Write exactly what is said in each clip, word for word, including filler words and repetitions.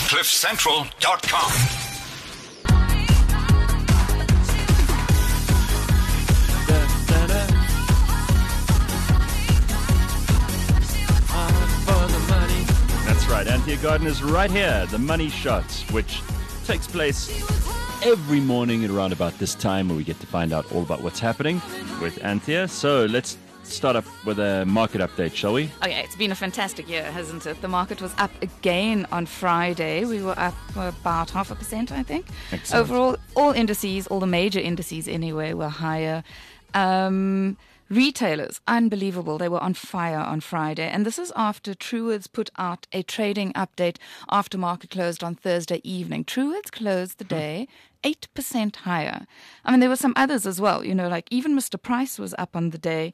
cliff central dot com. That's right, Anthea Garden is right here, the Money Shots, which takes place every morning at around about this time where we get to find out all about what's happening with Anthea. So let's start up with a market update, shall we? Okay, it's been a fantastic year, hasn't it? The market was up again on Friday. We were up about half a percent, I think. Excellent. Overall, all indices, all the major indices anyway, were higher. Um... Retailers, unbelievable. They were on fire on Friday. And this is after Truworths put out a trading update after market closed on Thursday evening. Truworths closed the day eight percent higher. I mean, there were some others as well. You know, like even Mister Price was up on the day.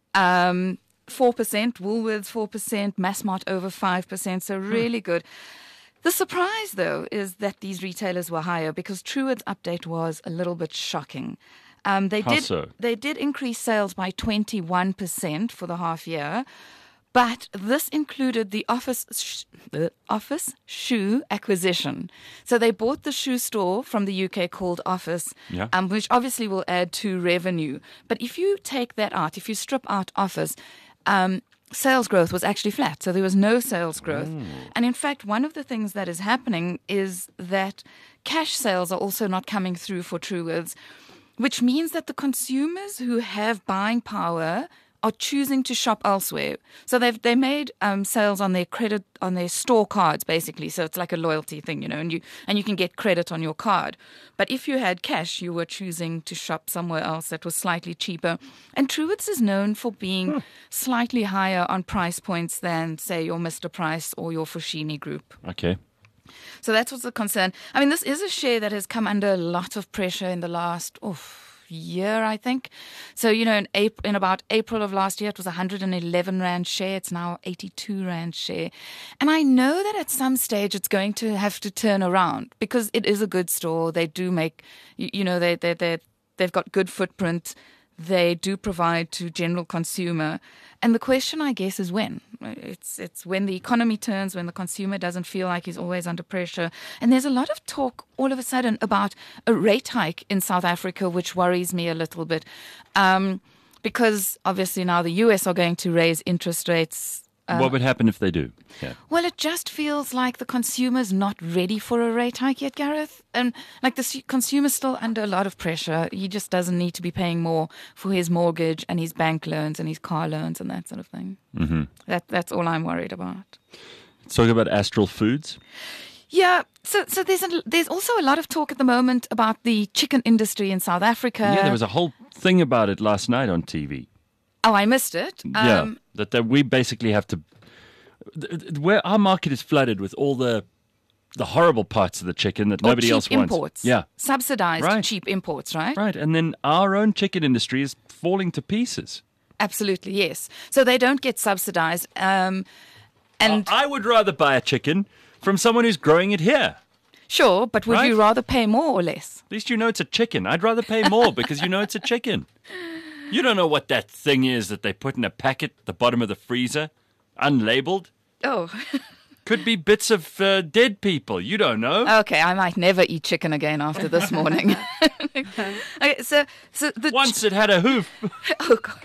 Um, four percent, Woolworths four percent, Massmart over five percent. So really good. The surprise, though, is that these retailers were higher because Truworths' update was a little bit shocking. Um, they How did so? they did increase sales by twenty-one percent for the half year, but this included the office sh- the office shoe acquisition. So they bought the shoe store from the U K called Office, Yeah. um, which obviously will add to revenue. But if you take that out, if you strip out Office, um, sales growth was actually flat. So there was no sales growth. Mm. And in fact, one of the things that is happening is that cash sales are also not coming through for Truworths, which means that the consumers who have buying power are choosing to shop elsewhere. So they've they made um, sales on their credit on their store cards, basically. So it's like a loyalty thing, you know, and you and you can get credit on your card. But if you had cash, you were choosing to shop somewhere else that was slightly cheaper. And Truworths is known for being hmm. slightly higher on price points than, say, your Mister Price or your Foschini Group. Okay. So that's what's the concern. I mean, this is a share that has come under a lot of pressure in the last oh, year, I think. So, you know, in, April, in about April of last year, it was one hundred eleven Rand share. It's now eighty-two Rand share. And I know that at some stage it's going to have to turn around because it is a good store. They do make, you, you know, they, they, they, they've got good footprint. They do provide to general consumer. And the question, I guess, is when. It's it's when the economy turns, when the consumer doesn't feel like he's always under pressure. And there's a lot of talk all of a sudden about a rate hike in South Africa, which worries me a little bit. Um, because obviously now the U S are going to raise interest rates. Uh, what would happen if they do? Yeah. Well, it just feels like the consumer's not ready for a rate hike yet, Gareth. And like the s- consumer's still under a lot of pressure. He just doesn't need to be paying more for his mortgage and his bank loans and his car loans and that sort of thing. Mm-hmm. That That's all I'm worried about. Let's talk about Astral Foods. Yeah, so so there's a, there's also a lot of talk at the moment about the chicken industry in South Africa. Yeah, there was a whole thing about it last night on T V. Oh, I missed it. Yeah, Um, that, that we basically have to, where our market is flooded with all the the horrible parts of the chicken that or nobody cheap else wants. imports. Yeah, Subsidized Right. cheap imports, right? right. And then our own chicken industry is falling to pieces. Absolutely, yes. So they don't get subsidized. Um, and I would rather buy a chicken from someone who's growing it here. sure, but would Right. you rather pay more or less? At least you know it's a chicken. I'd rather pay more because you know it's a chicken. You don't know what that thing is that they put in a packet at the bottom of the freezer, unlabeled. Oh, Could be bits of uh, dead people. You don't know. okay. I might never eat chicken again after this morning. Okay, so so the ch- Once it had a hoof. oh god,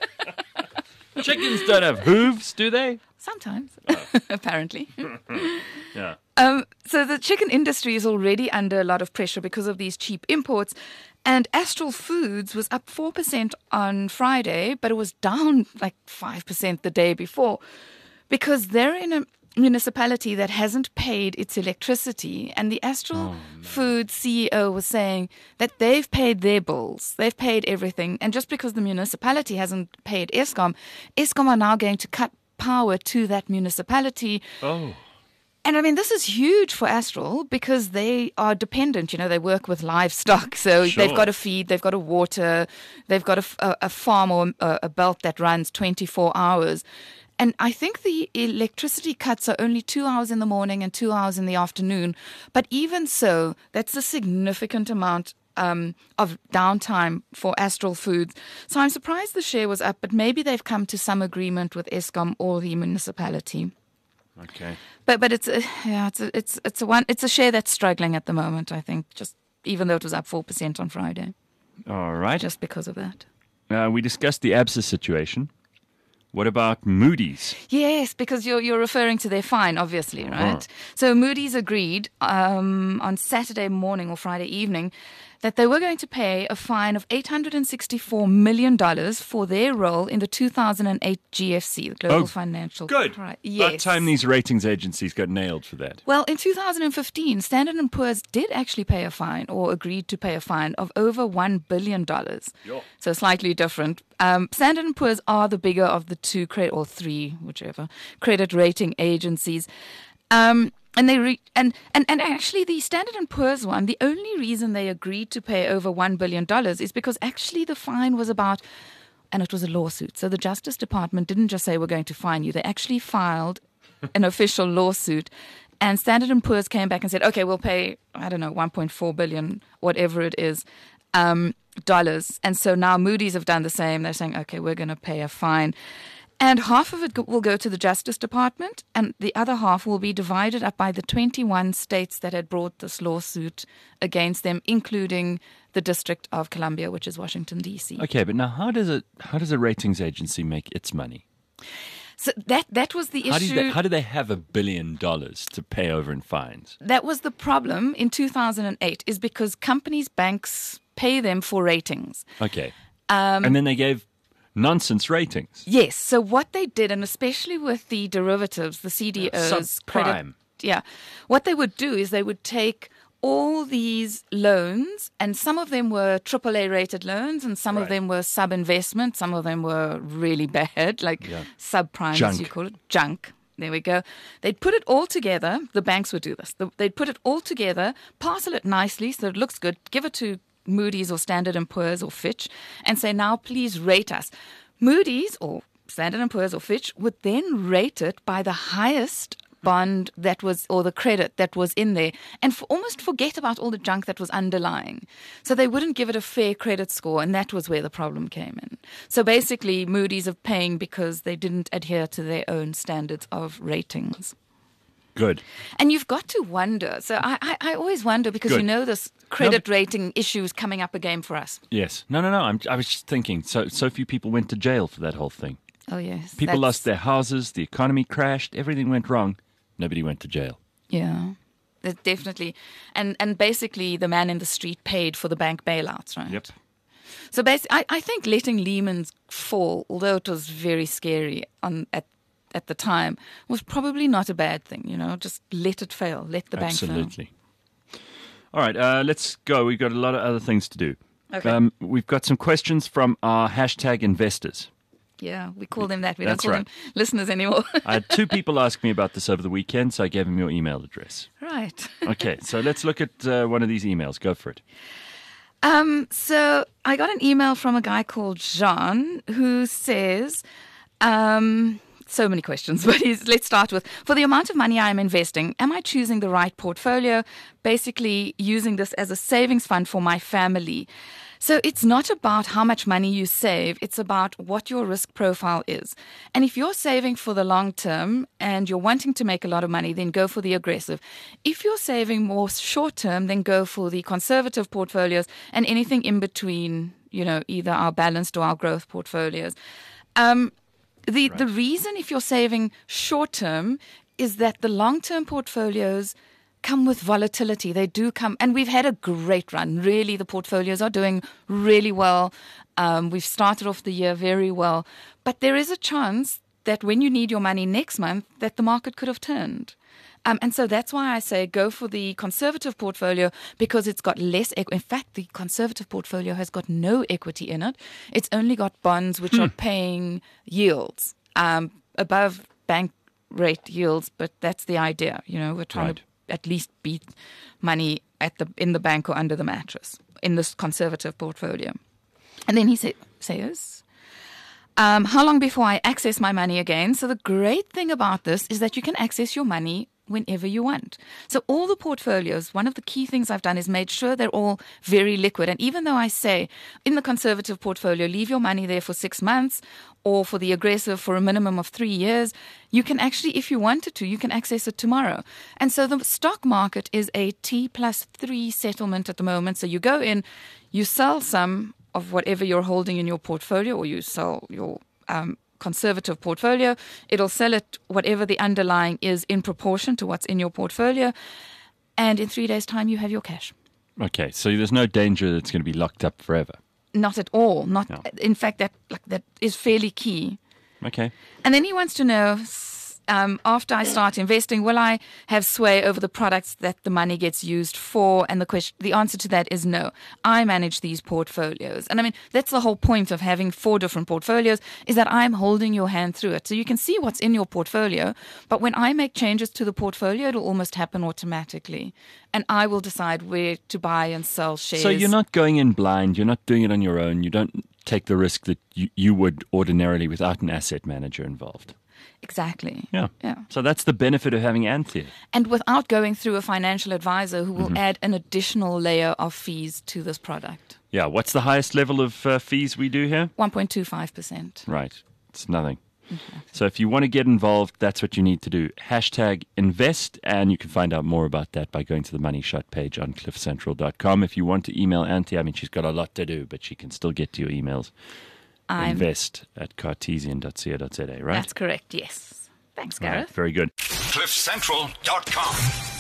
Chickens don't have hooves, do they? sometimes apparently. Yeah. Um, so the chicken industry is already under a lot of pressure because of these cheap imports. And Astral Foods was up four percent on Friday, but it was down like five percent the day before because they're in a municipality that hasn't paid its electricity. And the Astral Oh, Foods C E O was saying that they've paid their bills. They've paid everything. And just because the municipality hasn't paid Eskom, Eskom are now going to cut power to that municipality. Oh. And I mean, this is huge for Astral because they are dependent. You know, they work with livestock. So Sure. they've got to feed, they've got to water, they've got a, a, a farm or a, a belt that runs twenty-four hours. And I think the electricity cuts are only two hours in the morning and two hours in the afternoon. But even so, that's a significant amount um, of downtime for Astral Foods. So I'm surprised the share was up, but maybe they've come to some agreement with Eskom or the municipality. Okay. But but it's a, yeah it's a, it's it's a one it's a share that's struggling at the moment. I think just even though it was up four percent on Friday, All right. just because of that. Uh, we discussed the A B S A situation. What about Moody's? Yes, because you're you're referring to their fine, obviously, right? Uh-huh. So Moody's agreed um, on Saturday morning or Friday evening that they were going to pay a fine of eight hundred sixty-four million dollars for their role in the two thousand eight G F C, the Global Oh, Financial Good. Crisis. About time these ratings agencies got nailed for that. Well, in two thousand fifteen, Standard and Poor's did actually pay a fine or agreed to pay a fine of over one billion dollars. Yo. So slightly different. Um, Standard and Poor's are the bigger of the two, credit, or three, whichever, credit rating agencies. Um, and they re- and, and, and actually the Standard and Poor's one, the only reason they agreed to pay over one billion dollars is because actually the fine was about, and it was a lawsuit. So the Justice Department didn't just say we're going to fine you. They actually filed an official lawsuit. And Standard and Poor's came back and said, okay, we'll pay, I don't know, one point four billion, whatever it is, um, dollars. And so now Moody's have done the same. They're saying, okay, we're going to pay a fine. And half of it go- will go to the Justice Department, and the other half will be divided up by the twenty-one states that had brought this lawsuit against them, including the District of Columbia, which is Washington, D C. Okay, but now how does it? How does a ratings agency make its money? So that that was the How do, issue. they, how do they have a billion dollars to pay over in fines? That was the problem in two thousand eight, is because companies, banks pay them for ratings. Okay, Um, and then they gave nonsense ratings. Yes. So what they did, and especially with the derivatives, the C D Os, Subprime. credit, yeah, what they would do is they would take all these loans, and some of them were triple A rated loans, and some Right. of them were sub-investment, some of them were really bad, like Yeah. subprime, Junk. as you call it, junk. There we go. They'd put it all together. The banks would do this. They'd put it all together, parcel it nicely so it looks good, give it to Moody's or Standard and Poor's or Fitch, and say, now please rate us. Moody's or Standard and Poor's or Fitch would then rate it by the highest bond that was, or the credit that was in there, and for, almost forget about all the junk that was underlying. So they wouldn't give it a fair credit score, and that was where the problem came in. So basically, Moody's are paying because they didn't adhere to their own standards of ratings. Good. And you've got to wonder. So I, I, I always wonder, because Good. you know this credit rating issue is coming up again for us. Yes. No, no, no. I'm, I was just thinking. So, so few people went to jail for that whole thing. Oh, yes. People that's- lost their houses. The economy crashed. Everything went wrong. Nobody went to jail. Yeah, that definitely. And and basically, the man in the street paid for the bank bailouts, right? Yep. So basically, I, I think letting Lehman's fall, although it was very scary on at at the time, was probably not a bad thing. You know, just let it fail. Let the bank fail. Absolutely. All right, uh, let's go. We've got a lot of other things to do. Okay. Um, we've got some questions from our hashtag investors. Yeah, we call them that. We That's don't call right. them listeners anymore. I had two people ask me about this over the weekend, so I gave them your email address. Right. Okay, so let's look at uh, one of these emails. Go for it. Um, so I got an email from a guy called Jean who says, um, so many questions, but he's, let's start with, for the amount of money I'm investing, am I choosing the right portfolio? Basically using this as a savings fund for my family. So it's not about how much money you save. It's about what your risk profile is. And if you're saving for the long term and you're wanting to make a lot of money, then go for the aggressive. If you're saving more short term, then go for the conservative portfolios, and anything in between, you know, either our balanced or our growth portfolios. Um, the, the reason if you're saving short term is that the long term portfolios come with volatility. They do come, and we've had a great run. Really, the portfolios are doing really well. Um, we've started off the year very well. But there is a chance that when you need your money next month, that the market could have turned. Um, and so that's why I say go for the conservative portfolio, because it's got less equity. In fact, the conservative portfolio has got no equity in it. It's only got bonds which Hmm. are paying yields um, above bank rate yields. But that's the idea. You know, we're trying Right. to at least beat money at the in the bank or under the mattress in this conservative portfolio. And then he sa- says, um, how long before I access my money again? So the great thing about this is that you can access your money whenever you want. So all the portfolios, one of the key things I've done is made sure they're all very liquid. And even though I say in the conservative portfolio, leave your money there for six months, or for the aggressive for a minimum of three years, you can actually, if you wanted to, you can access it tomorrow. And so the stock market is a T plus three settlement at the moment. So you go in, you sell some of whatever you're holding in your portfolio, or you sell your um, conservative portfolio. It'll sell it whatever the underlying is in proportion to what's in your portfolio. And in three days' time, you have your cash. Okay, so there's no danger that it's going to be locked up forever. Not at all. Not. No. In fact, that like that is fairly key. Okay. And then he wants to know, um, after I start investing, will I have sway over the products that the money gets used for? And the question, the answer to that is no. I manage these portfolios. And I mean, that's the whole point of having four different portfolios, is that I'm holding your hand through it. So you can see what's in your portfolio, but when I make changes to the portfolio, it'll almost happen automatically. And I will decide where to buy and sell shares. So you're not going in blind. You're not doing it on your own. You don't take the risk that you, you would ordinarily without an asset manager involved. Exactly. Yeah. Yeah. So that's the benefit of having Anthea. And without going through a financial advisor who will Mm-hmm. add an additional layer of fees to this product. Yeah. What's the highest level of uh, fees we do here? one point two five percent. Right. It's nothing. So if you want to get involved, that's what you need to do. Hashtag invest, and you can find out more about that by going to the Money Shot page on cliff central dot com. If you want to email Anthea, I mean, she's got a lot to do, but she can still get to your emails. I'm, Invest at cartesian dot co dot za, right? That's correct, yes. Thanks, All Gareth. right, very good. cliff central dot com.